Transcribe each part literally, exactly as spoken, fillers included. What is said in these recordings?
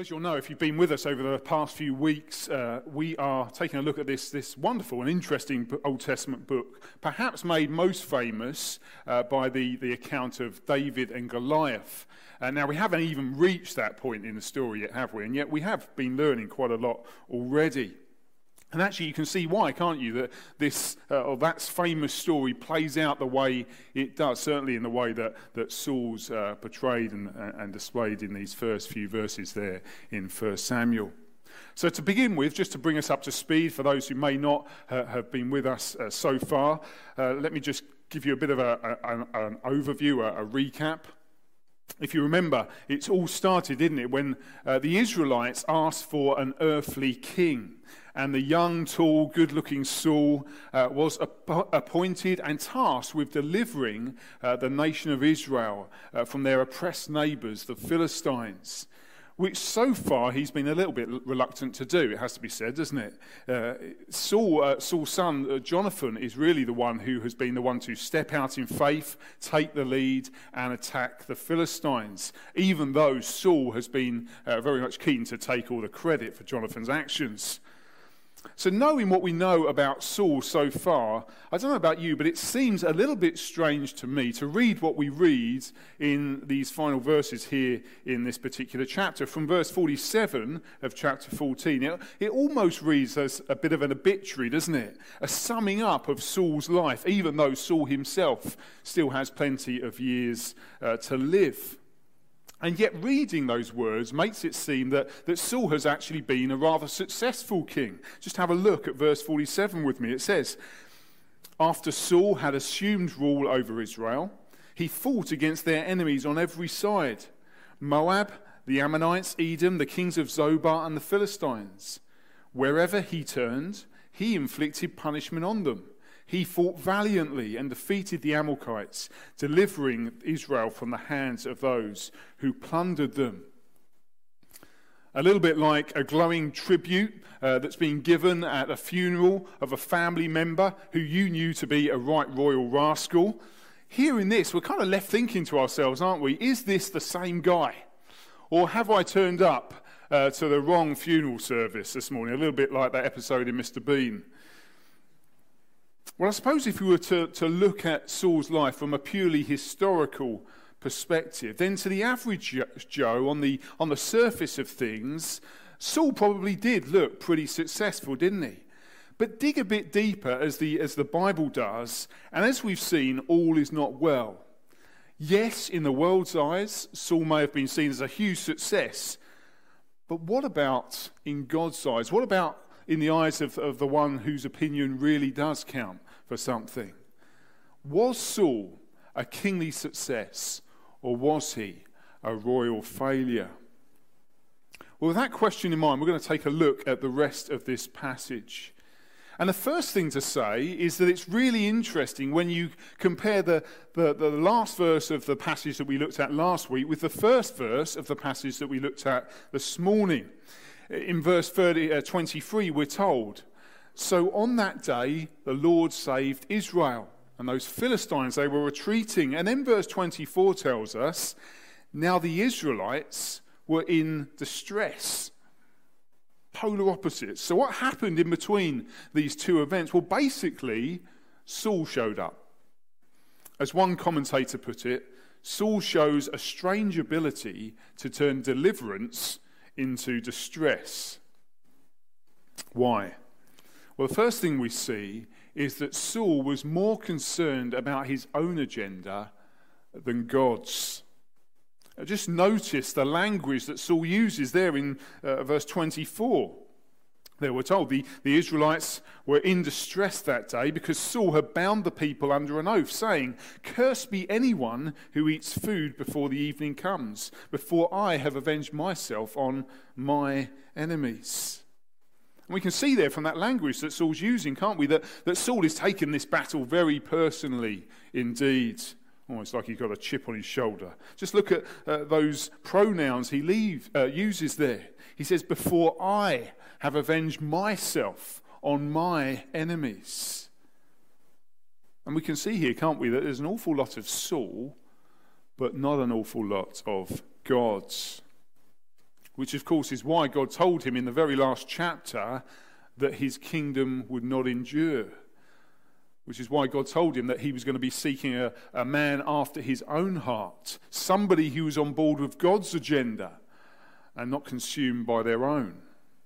Well, as you'll know, if you've been with us over the past few weeks, uh, we are taking a look at this, this wonderful and interesting Old Testament book, perhaps made most famous uh, by the, the account of David and Goliath. Uh, now, we haven't even reached that point in the story yet, have we? And yet we have been learning quite a lot already. And actually, you can see why, can't you, that this uh, or that famous story plays out the way it does, certainly in the way that, that Saul's uh, portrayed and, and displayed in these first few verses there in First Samuel. So to begin with, just to bring us up to speed, for those who may not uh, have been with us uh, so far, uh, let me just give you a bit of a, a, an overview, a, a recap. If you remember, it's all started, didn't it, when uh, the Israelites asked for an earthly king. And the young, tall, good-looking Saul uh, was ap- appointed and tasked with delivering uh, the nation of Israel uh, from their oppressed neighbours, the Philistines, which so far he's been a little bit reluctant to do, it has to be said, doesn't it? Uh, Saul, uh, Saul's son, uh, Jonathan, is really the one who has been the one to step out in faith, take the lead, and attack the Philistines, even though Saul has been uh, very much keen to take all the credit for Jonathan's actions. So knowing what we know about Saul so far, I don't know about you, but it seems a little bit strange to me to read what we read in these final verses here in this particular chapter. From verse forty-seven of chapter fourteen, it, it almost reads as a bit of an obituary, doesn't it? A summing up of Saul's life, even though Saul himself still has plenty of years uh, to live. And yet reading those words makes it seem that, that Saul has actually been a rather successful king. Just have a look at verse forty-seven with me. It says, "After Saul had assumed rule over Israel, he fought against their enemies on every side, Moab, the Ammonites, Edom, the kings of Zobah, and the Philistines. Wherever he turned, he inflicted punishment on them. He fought valiantly and defeated the Amalekites, delivering Israel from the hands of those who plundered them." A little bit like a glowing tribute uh, that's been given at a funeral of a family member who you knew to be a right royal rascal. Hearing this, we're kind of left thinking to ourselves, aren't we? Is this the same guy? Or have I turned up uh, to the wrong funeral service this morning? A little bit like that episode in Mister Bean. Well, I suppose if we were to, to look at Saul's life from a purely historical perspective, then to the average Joe, on the, on the surface of things, Saul probably did look pretty successful, didn't he? But dig a bit deeper, as the, as the Bible does, and as we've seen, all is not well. Yes, in the world's eyes, Saul may have been seen as a huge success, but what about in God's eyes? What about in the eyes of, of the one whose opinion really does count for something? Was Saul a kingly success, or was he a royal failure? Well, with that question in mind, we're going to take a look at the rest of this passage. And the first thing to say is that it's really interesting when you compare the, the, the last verse of the passage that we looked at last week with the first verse of the passage that we looked at this morning. In verse thirty, uh, twenty-three, we're told, "So on that day, the Lord saved Israel." And those Philistines, they were retreating. And then verse twenty-four tells us, "Now the Israelites were in distress." Polar opposites. So what happened in between these two events? Well, basically, Saul showed up. As one commentator put it, Saul shows a strange ability to turn deliverance into distress. Why? Well, the first thing we see is that Saul was more concerned about his own agenda than God's. Just notice the language that Saul uses there in uh, verse twenty-four. There we're told the, the Israelites were in distress that day because Saul had bound the people under an oath, saying, "Cursed be anyone who eats food before the evening comes, before I have avenged myself on my enemies." And we can see there from that language that Saul's using, can't we, that, that Saul has taken this battle very personally indeed. Almost like he's got a chip on his shoulder. Just look at uh, those pronouns he leave, uh, uses there. He says, "Before I have avenged myself on my enemies." And we can see here, can't we, that there's an awful lot of Saul, but not an awful lot of God's. which of course is why God told him in the very last chapter that his kingdom would not endure, which is why God told him that he was going to be seeking a, a man after his own heart, somebody who was on board with God's agenda and not consumed by their own.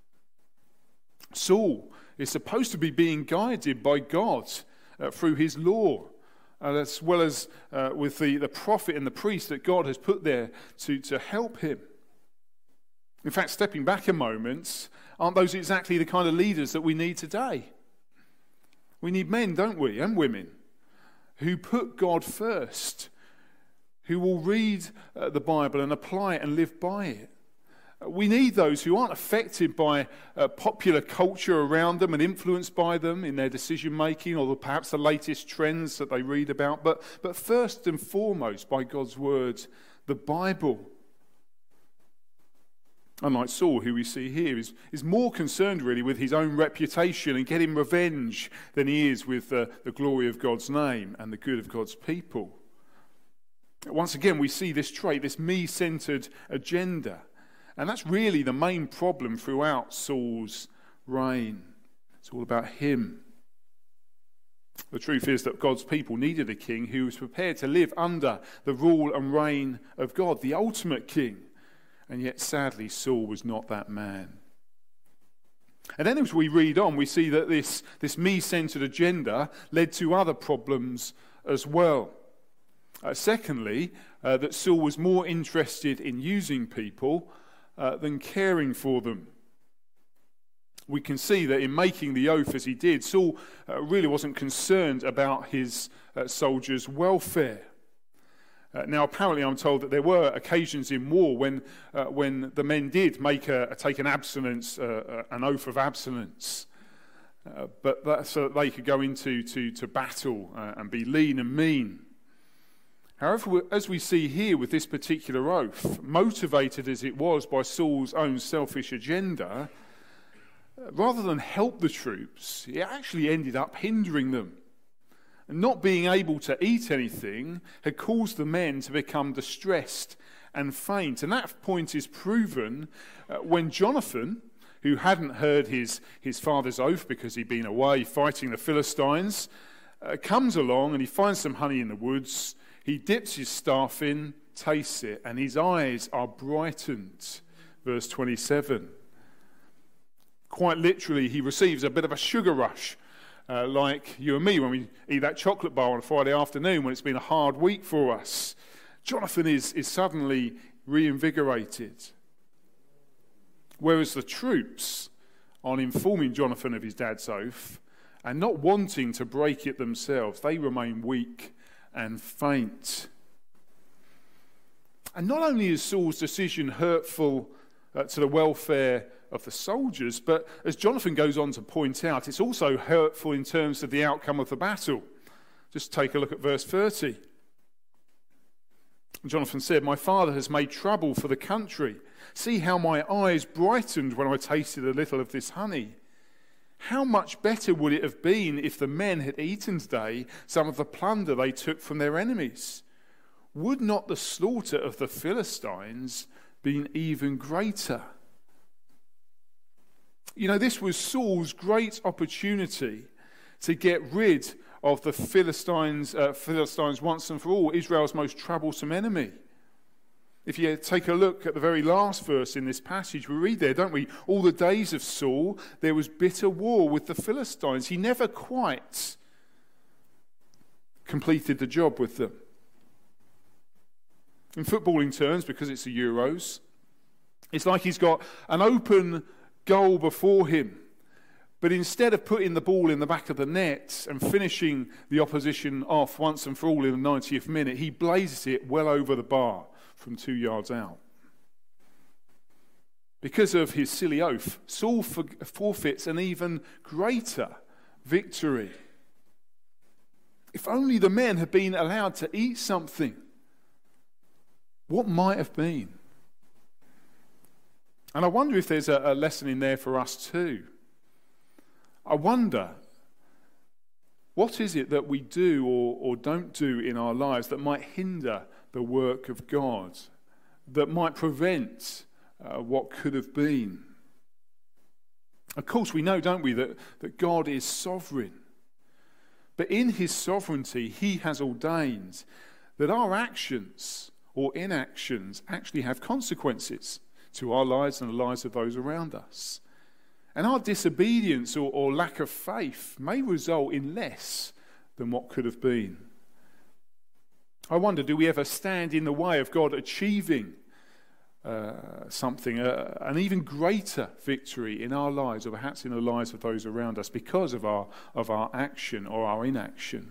Saul is supposed to be being guided by God uh, through his law, uh, as well as uh, with the, the prophet and the priest that God has put there to, to help him. In fact, stepping back a moment, aren't those exactly the kind of leaders that we need today? We need men, don't we, and women, who put God first, who will read uh, the Bible and apply it and live by it. We need those who aren't affected by uh, popular culture around them and influenced by them in their decision-making or the, perhaps the latest trends that they read about, but, but first and foremost by God's word, the Bible. Unlike Saul, who we see here, is, is more concerned really with his own reputation and getting revenge than he is with uh, the glory of God's name and the good of God's people. Once again, we see this trait, this me-centered agenda. And that's really the main problem throughout Saul's reign. It's all about him. The truth is that God's people needed a king who was prepared to live under the rule and reign of God, the ultimate king. And yet, sadly, Saul was not that man. And then as we read on, we see that this, this me-centered agenda led to other problems as well. Uh, secondly, uh, that Saul was more interested in using people uh, than caring for them. We can see that in making the oath as he did, Saul uh, really wasn't concerned about his uh, soldiers' welfare. Uh, now, apparently, I'm told that there were occasions in war when uh, when the men did make a, a take an abstinence, uh, uh, an oath of abstinence, uh, but that, so that they could go into to, to battle uh, and be lean and mean. However, as we see here with this particular oath, motivated as it was by Saul's own selfish agenda, uh, rather than help the troops, it actually ended up hindering them. And not being able to eat anything had caused the men to become distressed and faint. And that point is proven uh, when Jonathan, who hadn't heard his, his father's oath because he'd been away fighting the Philistines, uh, comes along and he finds some honey in the woods. He dips his staff in, tastes it, and his eyes are brightened. Verse twenty-seven. Quite literally, he receives a bit of a sugar rush. Uh, like you and me when we eat that chocolate bar on a Friday afternoon when it's been a hard week for us. Jonathan is, is suddenly reinvigorated. Whereas the troops, on informing Jonathan of his dad's oath and not wanting to break it themselves, they remain weak and faint. And not only is Saul's decision hurtful uh, to the welfare of the soldiers, but as Jonathan goes on to point out, it's also hurtful in terms of the outcome of the battle. Just take a look at verse thirty. Jonathan said, "My father has made trouble for the country. See how my eyes brightened when I tasted a little of this honey. How much better would it have been if the men had eaten today some of the plunder they took from their enemies? Would not the slaughter of the Philistines been even greater?" You know, this was Saul's great opportunity to get rid of the Philistines, uh, Philistines once and for all, Israel's most troublesome enemy. If you take a look at the very last verse in this passage, we read there, don't we? All the days of Saul, there was bitter war with the Philistines. He never quite completed the job with them. In footballing terms, because it's the Euros, it's like he's got an open goal before him, but instead of putting the ball in the back of the net and finishing the opposition off once and for all in the ninetieth minute, he blazes it well over the bar from two yards out. Because of his silly oath, Saul forfeits an even greater victory. If only the men had been allowed to eat something, what might have been? And I wonder if there's a, a lesson in there for us too. I wonder, what is it that we do or, or don't do in our lives that might hinder the work of God, that might prevent uh, what could have been. Of course, we know, don't we, that, that God is sovereign. But in his sovereignty, he has ordained that our actions or inactions actually have consequences to our lives and the lives of those around us. And our disobedience or, or lack of faith may result in less than what could have been. I wonder, do we ever stand in the way of God achieving uh, something, uh, an even greater victory in our lives, or perhaps in the lives of those around us, because of our, of our action or our inaction?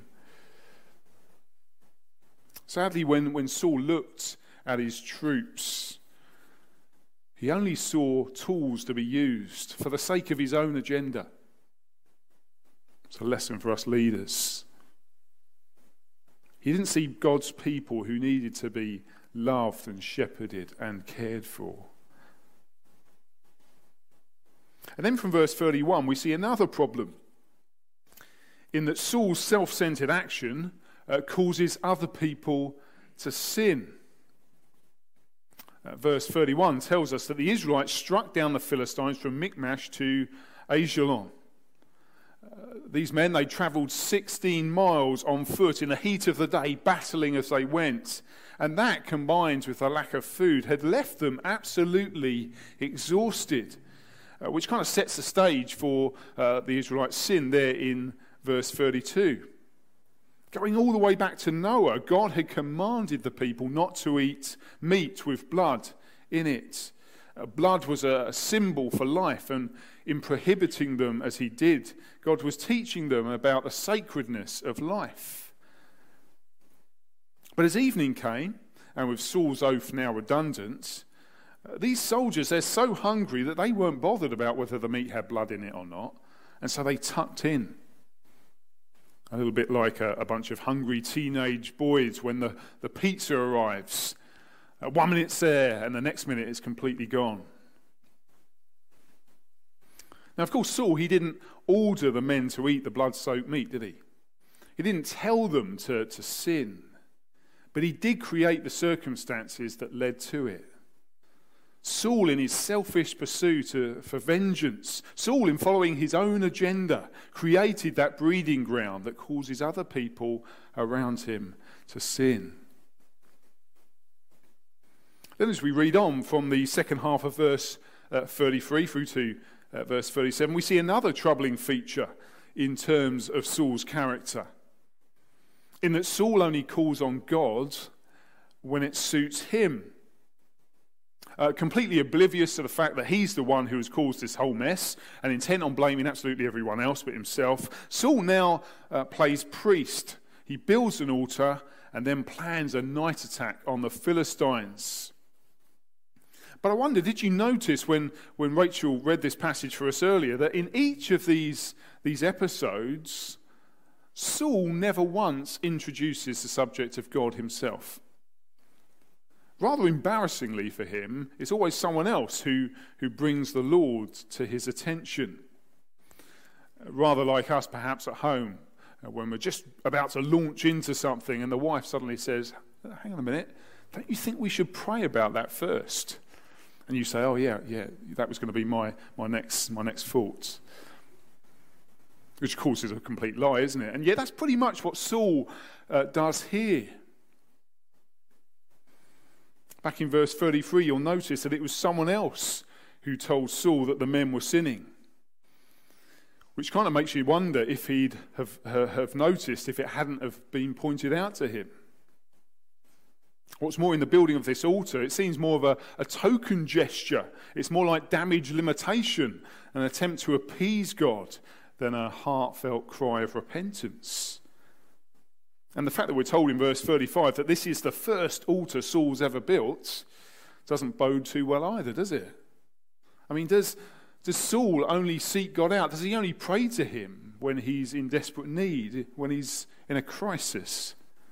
Sadly, when, when Saul looked at his troops, he only saw tools to be used for the sake of his own agenda. It's a lesson for us leaders. He didn't see God's people who needed to be loved and shepherded and cared for. And then from verse thirty-one, we see another problem, in that Saul's self-centered action uh, causes other people to sin. Uh, verse thirty-one tells us that the Israelites struck down the Philistines from Michmash to Aijalon. Uh, these men, they travelled sixteen miles on foot in the heat of the day, battling as they went. And that, combined with the lack of food, had left them absolutely exhausted, uh, which kind of sets the stage for uh, the Israelites' sin there in verse thirty-two. Going all the way back to Noah, God had commanded the people not to eat meat with blood in it. Uh, blood was a, a symbol for life, and in prohibiting them as he did, God was teaching them about the sacredness of life. But as evening came, and with Saul's oath now redundant, uh, these soldiers, they're so hungry that they weren't bothered about whether the meat had blood in it or not, and so they tucked in. A little bit like a, a bunch of hungry teenage boys when the, the pizza arrives. Uh, one minute it's there, and the next minute it's completely gone. Now, of course, Saul, he didn't order the men to eat the blood-soaked meat, did he? He didn't tell them to, to sin. But he did create the circumstances that led to it. Saul, in his selfish pursuit for vengeance, Saul, in following his own agenda, created that breeding ground that causes other people around him to sin. Then as we read on from the second half of verse uh, thirty-three through to uh, verse thirty-seven, we see another troubling feature in terms of Saul's character, in that Saul only calls on God when it suits him. Uh, completely oblivious to the fact that he's the one who has caused this whole mess and intent on blaming absolutely everyone else but himself, Saul now uh, plays priest. He builds an altar and then plans a night attack on the Philistines. But I wonder, did you notice when, when Rachel read this passage for us earlier, that in each of these, these episodes, Saul never once introduces the subject of God himself. Rather embarrassingly for him, it's always someone else who, who brings the Lord to his attention. Rather like us perhaps at home, when we're just about to launch into something and the wife suddenly says, hang on a minute, don't you think we should pray about that first? And you say, oh yeah, yeah, that was going to be my, my next my next thought. Which of course is a complete lie, isn't it? And yet that's pretty much what Saul uh, does here. Back in verse thirty-three, you'll notice that it was someone else who told Saul that the men were sinning. Which kind of makes you wonder if he'd have, have noticed if it hadn't have been pointed out to him. What's more, in the building of this altar, it seems more of a, a token gesture. It's more like damage limitation, an attempt to appease God, than a heartfelt cry of repentance. And the fact that we're told in verse thirty-five that this is the first altar Saul's ever built doesn't bode too well either, does it? I mean, does, does Saul only seek God out? Does he only pray to him when he's in desperate need, when he's in a crisis?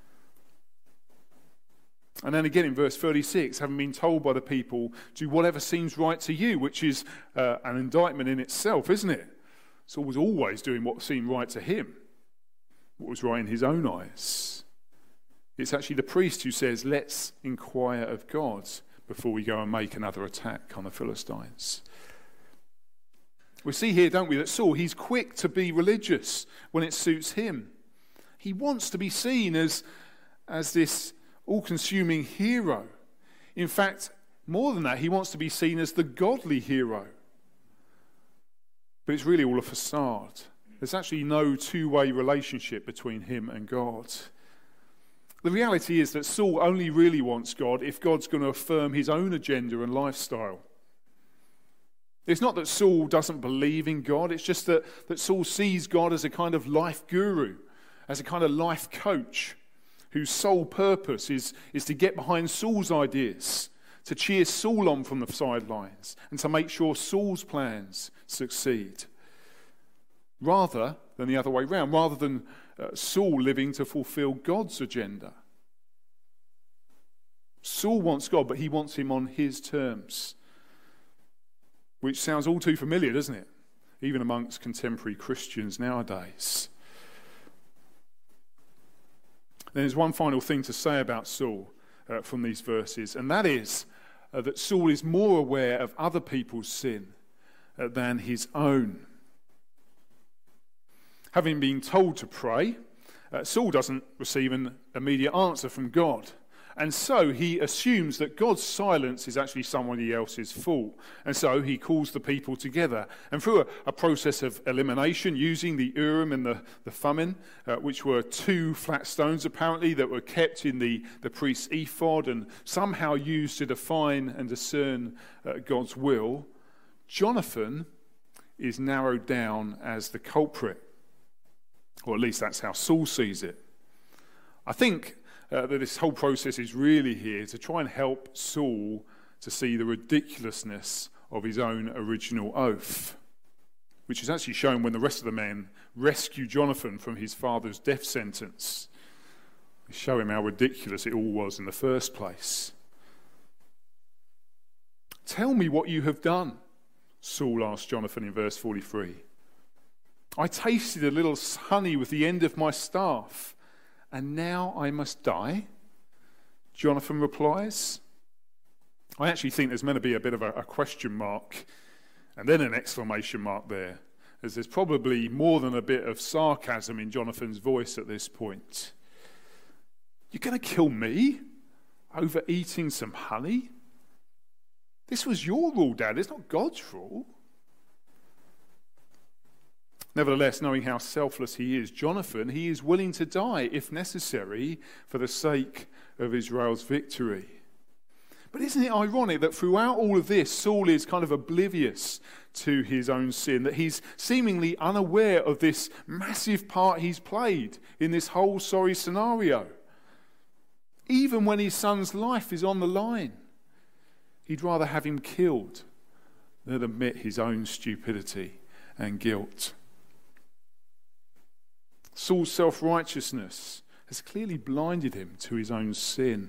And then again in verse thirty-six, having been told by the people, do whatever seems right to you, which is uh, an indictment in itself, isn't it? Saul was always doing what seemed right to him, what was right in his own eyes. It's actually the priest who says, let's inquire of God. before we go and make another attack on the Philistines. We see here, don't we, that Saul, he's quick to be religious when it suits him. He wants to be seen as, as this all-consuming hero. In fact, more than that, he wants to be seen as the godly hero. But it's really all a facade. There's actually no two-way relationship between him and God. The reality is that Saul only really wants God if God's going to affirm his own agenda and lifestyle. It's not that Saul doesn't believe in God, it's just that, that Saul sees God as a kind of life guru, as a kind of life coach, whose sole purpose is, is to get behind Saul's ideas, to cheer Saul on from the sidelines, and to make sure Saul's plans succeed. Rather than the other way round, rather than uh, Saul living to fulfill God's agenda. Saul wants God, but he wants him on his terms. Which sounds all too familiar, doesn't it? Even amongst contemporary Christians nowadays. Then there's one final thing to say about Saul uh, from these verses, and that is uh, that Saul is more aware of other people's sin uh, than his own. Having been told to pray, uh, Saul doesn't receive an immediate answer from God. And so he assumes that God's silence is actually somebody else's fault. And so he calls the people together. And through a, a process of elimination, using the Urim and the, the Thummim, uh, which were two flat stones apparently that were kept in the, the priest's ephod and somehow used to define and discern uh, God's will, Jonathan is narrowed down as the culprit. Or at least that's how Saul sees it. I think Uh, that this whole process is really here to try and help Saul to see the ridiculousness of his own original oath, which is actually shown when the rest of the men rescue Jonathan from his father's death sentence. They show him how ridiculous it all was in the first place. "Tell me what you have done," Saul asked Jonathan in verse forty-three. "I tasted a little honey with the end of my staff, and now I must die?" Jonathan replies. I actually think there's meant to be a bit of a, a question mark and then an exclamation mark there, as there's probably more than a bit of sarcasm in Jonathan's voice at this point. "You're going to kill me over eating some honey? This was your rule, Dad. It's not God's rule." Nevertheless, knowing how selfless he is, Jonathan, he is willing to die if necessary for the sake of Israel's victory. But isn't it ironic that throughout all of this, Saul is kind of oblivious to his own sin, that he's seemingly unaware of this massive part he's played in this whole sorry scenario? Even when his son's life is on the line, he'd rather have him killed than admit his own stupidity and guilt. Saul's self-righteousness has clearly blinded him to his own sin.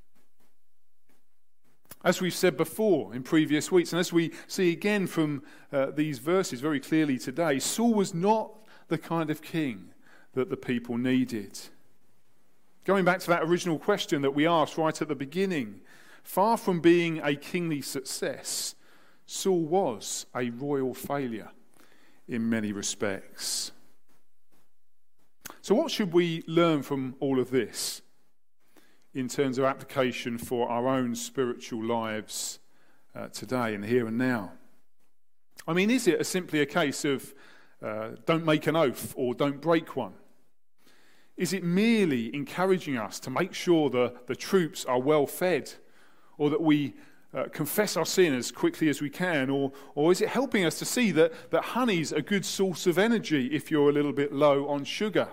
As we've said before in previous weeks, and as we see again from uh, these verses very clearly today, Saul was not the kind of king that the people needed. Going back to that original question that we asked right at the beginning, far from being a kingly success, Saul was a royal failure in many respects. So what should we learn from all of this in terms of application for our own spiritual lives uh, today and here and now? I mean, is it a, simply a case of uh, don't make an oath or don't break one? Is it merely encouraging us to make sure the, the troops are well fed, or that we uh, confess our sin as quickly as we can? Or, or is it helping us to see that, that honey's a good source of energy if you're a little bit low on sugar?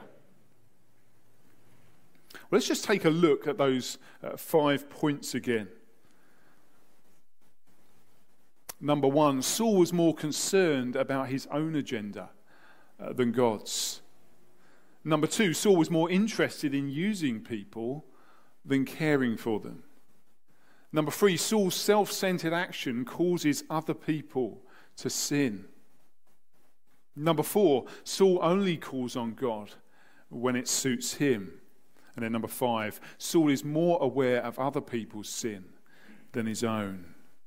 Well, let's just take a look at those uh, five points again. Number one, Saul was more concerned about his own agenda uh, than God's. Number two, Saul was more interested in using people than caring for them. Number three, Saul's self-centered action causes other people to sin. Number four, Saul only calls on God when it suits him. And then number five, Saul is more aware of other people's sin than his own.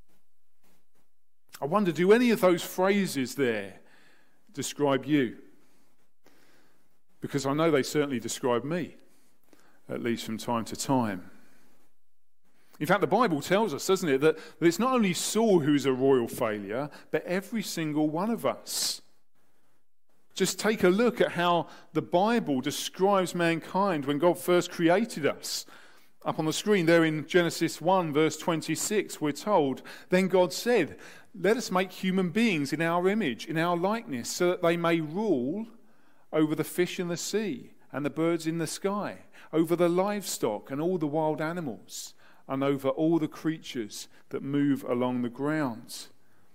I wonder, do any of those phrases there describe you? Because I know they certainly describe me, at least from time to time. In fact, the Bible tells us, doesn't it, that, that it's not only Saul who's a royal failure, but every single one of us. Just take a look at how the Bible describes mankind when God first created us. Up on the screen there in Genesis one, verse twenty-six, we're told, "Then God said, let us make human beings in our image, in our likeness, so that they may rule over the fish in the sea and the birds in the sky, over the livestock and all the wild animals, and over all the creatures that move along the ground."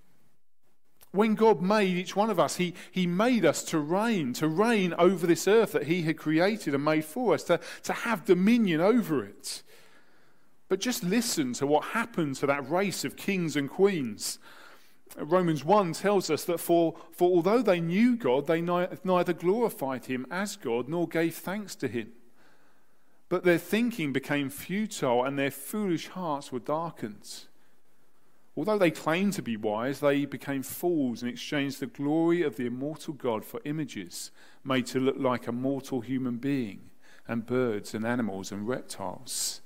When God made each one of us, he, he made us to reign, to reign over this earth that he had created and made for us, to, to have dominion over it. But just listen to what happened to that race of kings and queens. Romans one tells us that for, for although they knew God, they ni- neither glorified him as God nor gave thanks to him. But their thinking became futile and their foolish hearts were darkened. Although they claimed to be wise, they became fools and exchanged the glory of the immortal God for images made to look like a mortal human being and birds and animals and reptiles.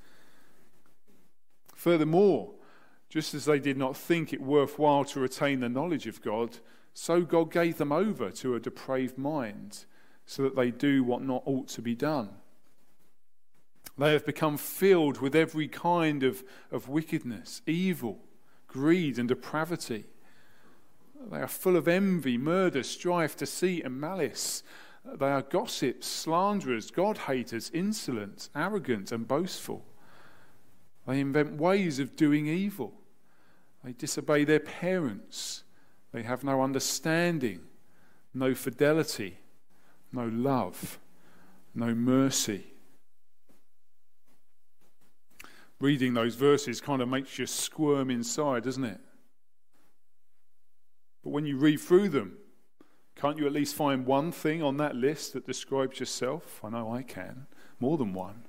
Furthermore, just as they did not think it worthwhile to retain the knowledge of God, so God gave them over to a depraved mind so that they do what not ought to be done. They have become filled with every kind of, of wickedness, evil, greed and depravity. They are full of envy, murder, strife, deceit and malice. They are gossips, slanderers, God-haters, insolent, arrogant and boastful. They invent ways of doing evil. They disobey their parents. They have no understanding, no fidelity, no love, no mercy. Reading those verses kind of makes you squirm inside, doesn't it? But when you read through them, can't you at least find one thing on that list that describes yourself? I know I can. More than one.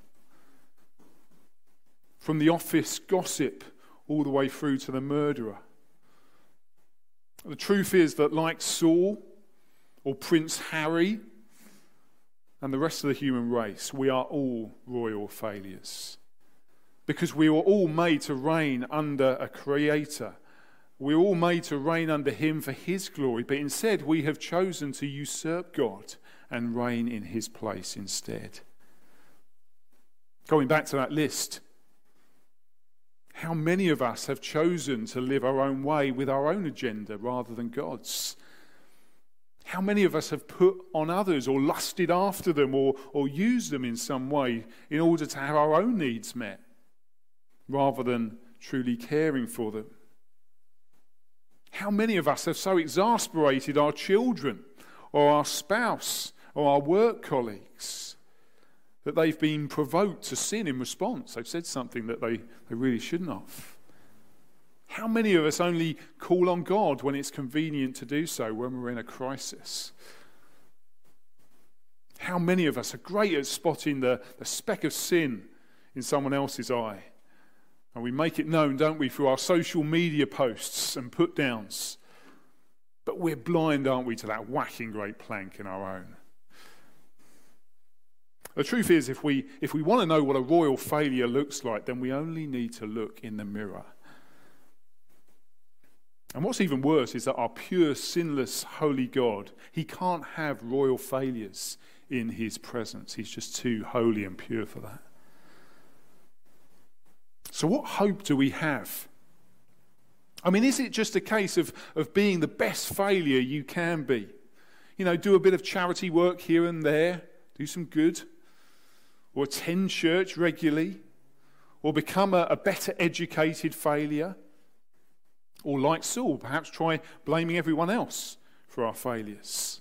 From the office gossip all the way through to the murderer. The truth is that like Saul or Prince Harry and the rest of the human race, we are all royal failures. Because we were all made to reign under a creator. We were all made to reign under him for his glory, but instead we have chosen to usurp God and reign in his place instead. Going back to that list, how many of us have chosen to live our own way with our own agenda rather than God's? How many of us have put on others or lusted after them or, or used them in some way in order to have our own needs met rather than truly caring for them? How many of us have so exasperated our children or our spouse or our work colleagues that they've been provoked to sin in response? They've said something that they, they really shouldn't have. How many of us only call on God when it's convenient to do so, when we're in a crisis? How many of us are great at spotting the, the speck of sin in someone else's eye? And we make it known, don't we, through our social media posts and put-downs. But we're blind, aren't we, to that whacking great plank in our own. The truth is, if we if we want to know what a royal failure looks like, then we only need to look in the mirror. And what's even worse is that our pure, sinless, holy God, he can't have royal failures in his presence. He's just too holy and pure for that. So what hope do we have? I mean, is it just a case of, of being the best failure you can be? You know, do a bit of charity work here and there, do some good, or attend church regularly, or become a, a better educated failure? Or like Saul, perhaps try blaming everyone else for our failures.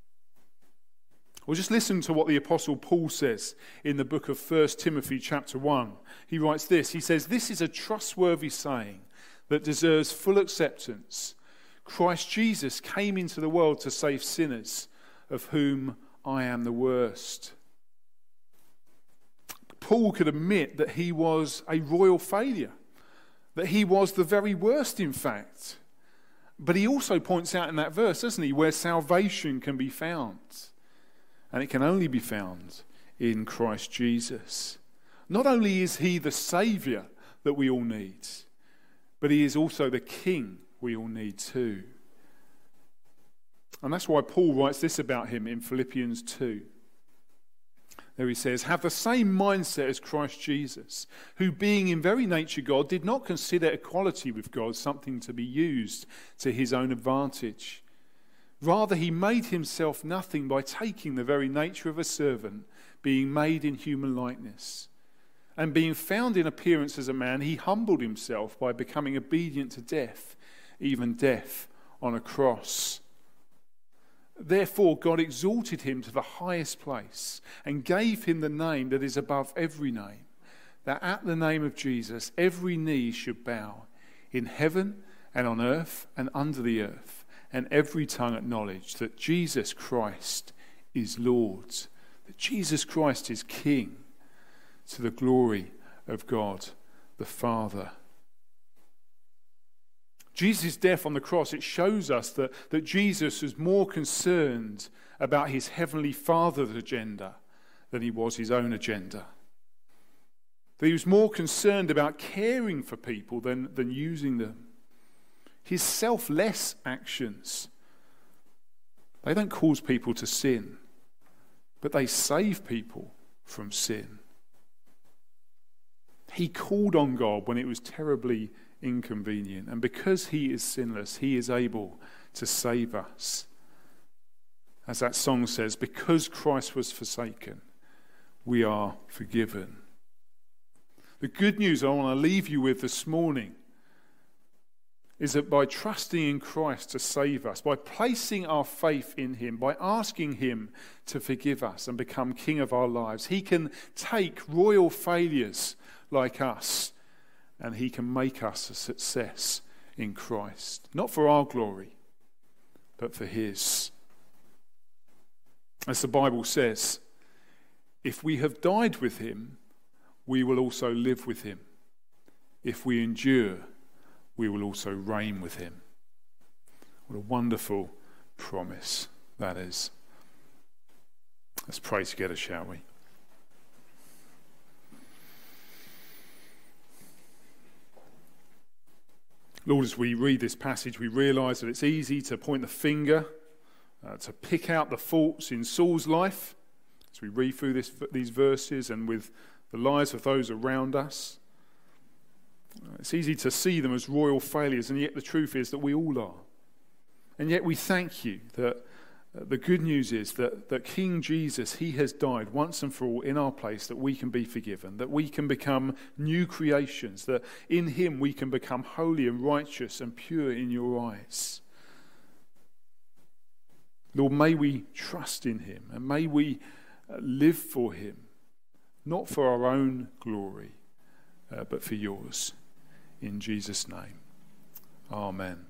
Or just listen to what the Apostle Paul says in the book of First Timothy chapter one. He writes this, he says, "This is a trustworthy saying that deserves full acceptance. Christ Jesus came into the world to save sinners, of whom I am the worst." Paul could admit that he was a royal failure. that he was the very worst, in fact. But he also points out in that verse, doesn't he, where salvation can be found. And it can only be found in Christ Jesus. Not only is he the Saviour that we all need, but he is also the King we all need too. And that's why Paul writes this about him in Philippians two. There he says, have the same mindset as Christ Jesus, who being in very nature God, did not consider equality with God something to be used to his own advantage. Rather, he made himself nothing by taking the very nature of a servant, being made in human likeness. And being found in appearance as a man, he humbled himself by becoming obedient to death, even death on a cross. Therefore, God exalted him to the highest place and gave him the name that is above every name, that at the name of Jesus every knee should bow, in heaven and on earth and under the earth, and every tongue acknowledge that Jesus Christ is Lord, that Jesus Christ is King, to the glory of God the Father. Jesus' death on the cross, it shows us that, that Jesus was more concerned about his heavenly Father's agenda than he was his own agenda. That he was more concerned about caring for people than, than using them. His selfless actions, they don't cause people to sin, but they save people from sin. He called on God when it was terribly inconvenient. And because he is sinless, he is able to save us. As that song says, because Christ was forsaken, we are forgiven. The good news I want to leave you with this morning is that by trusting in Christ to save us, by placing our faith in him, by asking him to forgive us and become king of our lives, he can take royal failures like us and he can make us a success in Christ. Not for our glory, but for his. As the Bible says, if we have died with him, we will also live with him. If we endure, we will also reign with him. What a wonderful promise that is. Let's pray together, shall we? Lord, as we read this passage, we realise that it's easy to point the finger, uh, to pick out the faults in Saul's life, as we read through this, these verses and with the lives of those around us. It's easy to see them as royal failures, and yet the truth is that we all are. And yet we thank you that uh, the good news is that, that King Jesus, he has died once and for all in our place, that we can be forgiven, that we can become new creations, that in him we can become holy and righteous and pure in your eyes. Lord, may we trust in him, and may we uh, live for him, not for our own glory, uh, but for yours. In Jesus' name, amen.